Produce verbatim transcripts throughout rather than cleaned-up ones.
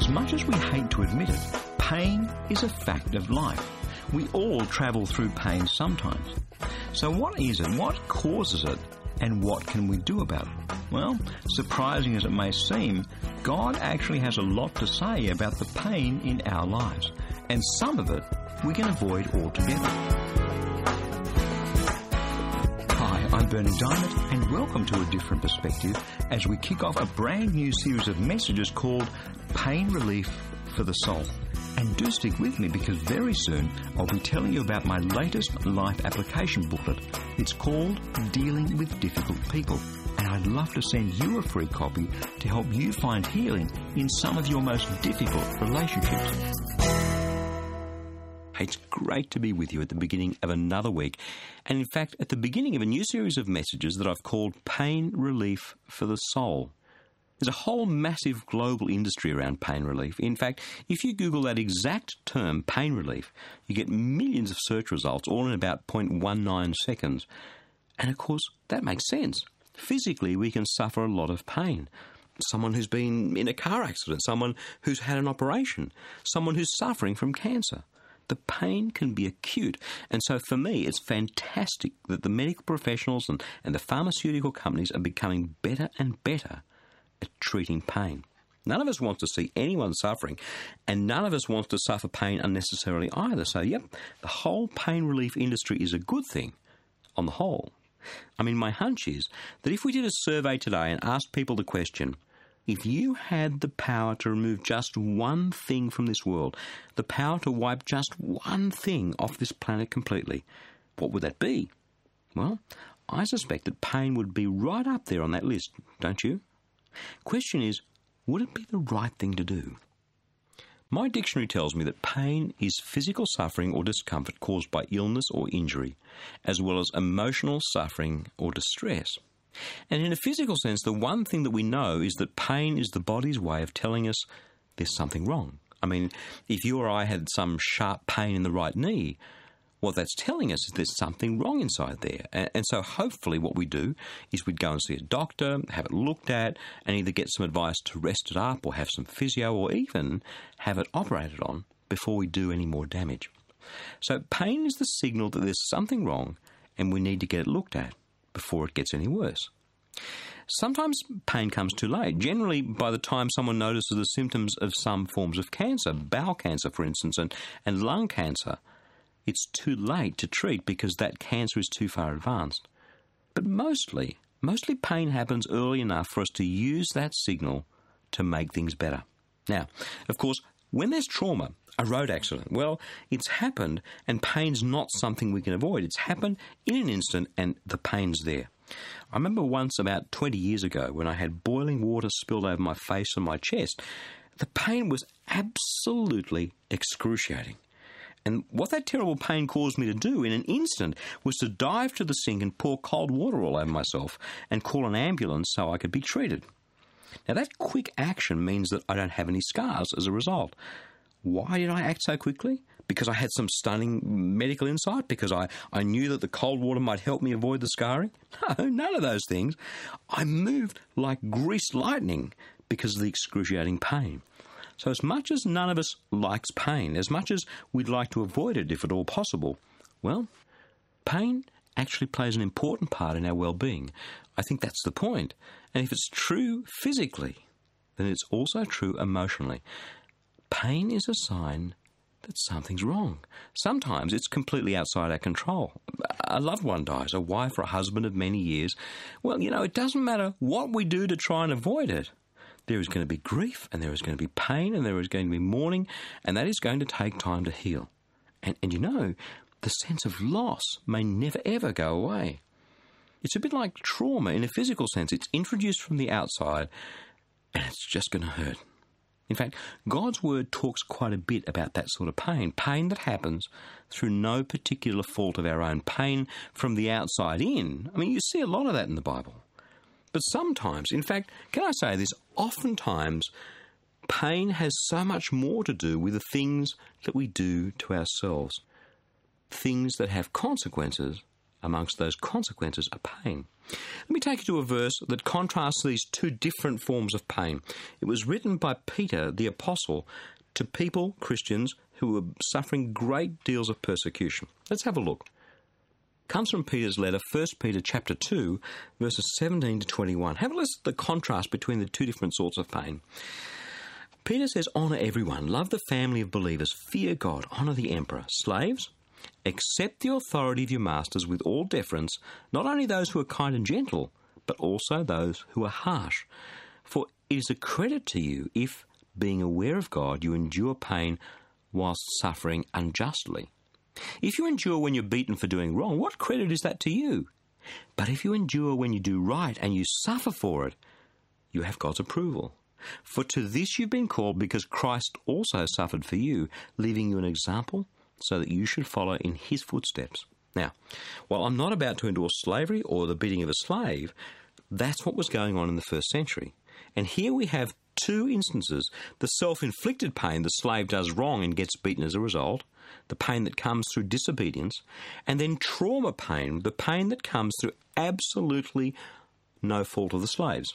As much as we hate to admit it, pain is a fact of life. We all travel through pain sometimes. So what is it? What causes it? And what can we do about it? Well, surprising as it may seem, God actually has a lot to say about the pain in our lives. And some of it we can avoid altogether. Hi, I'm Bernie Diamond, and welcome to A Different Perspective as we kick off a brand new series of messages called Pain Relief for the Soul. And do stick with me because very soon I'll be telling you about my latest life application booklet. It's called Dealing with Difficult People, and I'd love to send you a free copy to help you find healing in some of your most difficult relationships. It's great to be with you at the beginning of another week, and in fact at the beginning of a new series of messages that I've called Pain Relief for the Soul. There's a whole massive global industry around pain relief. In fact, if you Google that exact term, pain relief, you get millions of search results, all in about zero point one nine seconds. And of course, that makes sense. Physically, we can suffer a lot of pain. Someone who's been in a car accident, someone who's had an operation, someone who's suffering from cancer. The pain can be acute, and so for me it's fantastic that the medical professionals and, and the pharmaceutical companies are becoming better and better at treating pain. None of us wants to see anyone suffering, and none of us wants to suffer pain unnecessarily either. So, yep, the whole pain relief industry is a good thing on the whole. I mean, my hunch is that if we did a survey today and asked people the question, if you had the power to remove just one thing from this world, the power to wipe just one thing off this planet completely, what would that be? Well, I suspect that pain would be right up there on that list, don't you? Question is, would it be the right thing to do? My dictionary tells me that pain is physical suffering or discomfort caused by illness or injury, as well as emotional suffering or distress. And in a physical sense, the one thing that we know is that pain is the body's way of telling us there's something wrong. I mean, if you or I had some sharp pain in the right knee, what that's telling us is there's something wrong inside there. And, and so hopefully what we do is we'd go and see a doctor, have it looked at, and either get some advice to rest it up or have some physio or even have it operated on before we do any more damage. So pain is the signal that there's something wrong and we need to get it looked at before it gets any worse. Sometimes pain comes too late. Generally, by the time someone notices the symptoms of some forms of cancer, bowel cancer, for instance, and, and lung cancer, it's too late to treat because that cancer is too far advanced. But mostly, mostly pain happens early enough for us to use that signal to make things better. Now, of course, when there's trauma, a road accident, well, it's happened and pain's not something we can avoid. It's happened in an instant and the pain's there. I remember once about twenty years ago when I had boiling water spilled over my face and my chest. The pain was absolutely excruciating. And what that terrible pain caused me to do in an instant was to dive to the sink and pour cold water all over myself and call an ambulance so I could be treated. Now, that quick action means that I don't have any scars as a result. Why did I act so quickly? Because I had some stunning medical insight? Because I, I knew that the cold water might help me avoid the scarring? No, none of those things. I moved like greased lightning because of the excruciating pain. So as much as none of us likes pain, as much as we'd like to avoid it if at all possible, well, pain actually plays an important part in our well-being. I think that's the point. And if it's true physically, then it's also true emotionally. Pain is a sign that something's wrong. Sometimes it's completely outside our control. A loved one dies, a wife or a husband of many years. Well, you know, it doesn't matter what we do to try and avoid it. There is going to be grief, and there is going to be pain, and there is going to be mourning, and that is going to take time to heal. And, and you know, the sense of loss may never, ever go away. It's a bit like trauma in a physical sense. It's introduced from the outside, and it's just going to hurt. In fact, God's Word talks quite a bit about that sort of pain, pain that happens through no particular fault of our own, pain from the outside in. I mean, you see a lot of that in the Bible. But sometimes, in fact, can I say this, oftentimes pain has so much more to do with the things that we do to ourselves, things that have consequences amongst those consequences are pain. Let me take you to a verse that contrasts these two different forms of pain. It was written by Peter, the apostle, to people, Christians, who were suffering great deals of persecution. Let's have a look. It comes from Peter's letter, First Peter chapter two, verses seventeen to twenty-one. Have a listen to the contrast between the two different sorts of pain. Peter says, honour everyone, love the family of believers, fear God, honour the emperor. Slaves, accept the authority of your masters with all deference, not only those who are kind and gentle, but also those who are harsh. For it is a credit to you if, being aware of God, you endure pain whilst suffering unjustly. If you endure when you're beaten for doing wrong, what credit is that to you? But if you endure when you do right and you suffer for it, you have God's approval. For to this you've been called, because Christ also suffered for you, leaving you an example so that you should follow in his footsteps. Now, while I'm not about to endorse slavery or the beating of a slave, that's what was going on in the first century. And here we have two instances: the self-inflicted pain the slave does wrong and gets beaten as a result, the pain that comes through disobedience, and then trauma pain, the pain that comes through absolutely no fault of the slaves.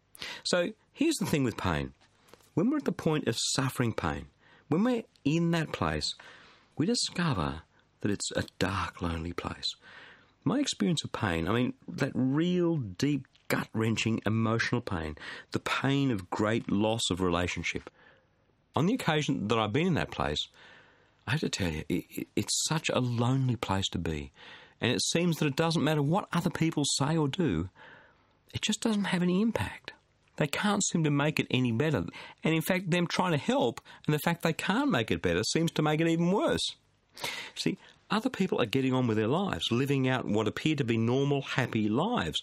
So here's the thing with pain. When we're at the point of suffering pain, when we're in that place, we discover that it's a dark, lonely place. My experience of pain, I mean, that real, deep, gut-wrenching emotional pain, the pain of great loss of relationship. On the occasion that I've been in that place, I have to tell you, it, it, it's such a lonely place to be. And it seems that it doesn't matter what other people say or do, it just doesn't have any impact. They can't seem to make it any better. And in fact, them trying to help and the fact they can't make it better seems to make it even worse. See, other people are getting on with their lives, living out what appear to be normal, happy lives.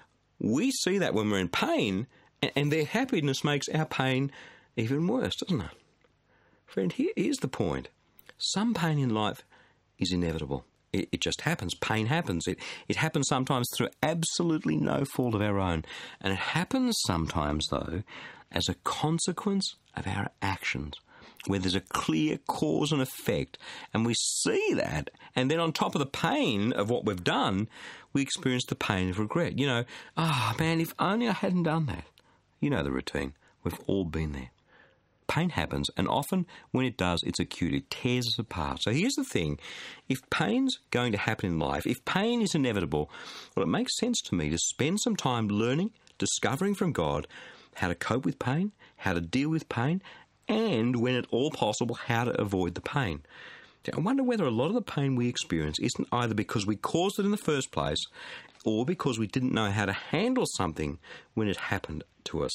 We see that when we're in pain, and their happiness makes our pain even worse, doesn't it? Friend, here, here's the point. Some pain in life is inevitable. It, it just happens. Pain happens. It, it happens sometimes through absolutely no fault of our own. And it happens sometimes, though, as a consequence of our actions, where there's a clear cause and effect, and we see that, and then on top of the pain of what we've done, we experience the pain of regret. You know, ah, oh, man, if only I hadn't done that. You know the routine. We've all been there. Pain happens, and often when it does, it's acute. It tears us apart. So here's the thing. If pain's going to happen in life, if pain is inevitable, well, it makes sense to me to spend some time learning, discovering from God how to cope with pain, how to deal with pain, and, when at all possible, how to avoid the pain. Now, I wonder whether a lot of the pain we experience isn't either because we caused it in the first place or because we didn't know how to handle something when it happened to us.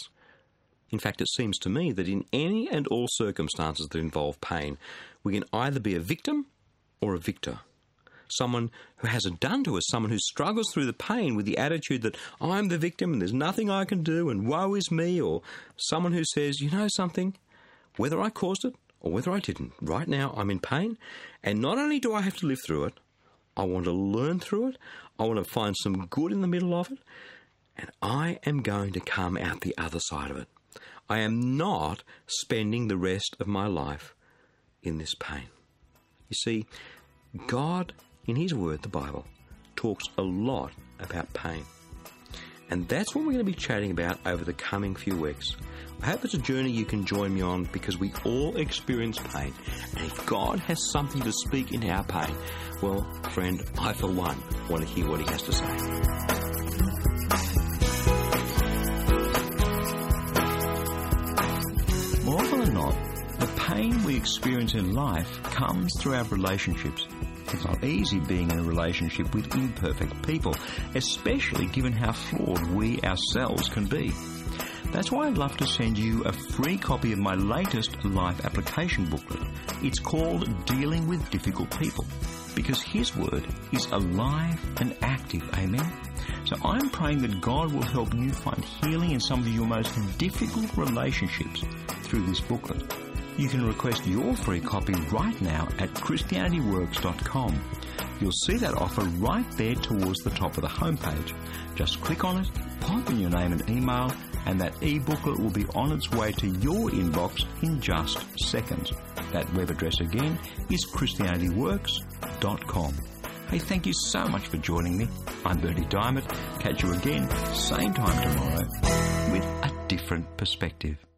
In fact, it seems to me that in any and all circumstances that involve pain, we can either be a victim or a victor. Someone who has it done to us, someone who struggles through the pain with the attitude that I'm the victim and there's nothing I can do and woe is me, or someone who says, you know something, whether I caused it or whether I didn't, right now I'm in pain, and not only do I have to live through it, I want to learn through it, I want to find some good in the middle of it, and I am going to come out the other side of it. I am not spending the rest of my life in this pain. You see, God, in his word, the Bible, talks a lot about pain. And that's what we're going to be chatting about over the coming few weeks. I hope it's a journey you can join me on, because we all experience pain. And if God has something to speak in our pain, well, friend, I for one want to hear what he has to say. More often than not, the pain we experience in life comes through our relationships. It's not easy being in a relationship with imperfect people, especially given how flawed we ourselves can be. That's why I'd love to send you a free copy of my latest life application booklet. It's called Dealing with Difficult People, because his word is alive and active. Amen? So I'm praying that God will help you find healing in some of your most difficult relationships through this booklet. You can request your free copy right now at christianity works dot com. You'll see that offer right there towards the top of the homepage. Just click on it, pop in your name and email, and that e-booklet will be on its way to your inbox in just seconds. That web address again is christianity works dot com. Hey, thank you so much for joining me. I'm Bernie Diamond. Catch you again, same time tomorrow, with a different perspective.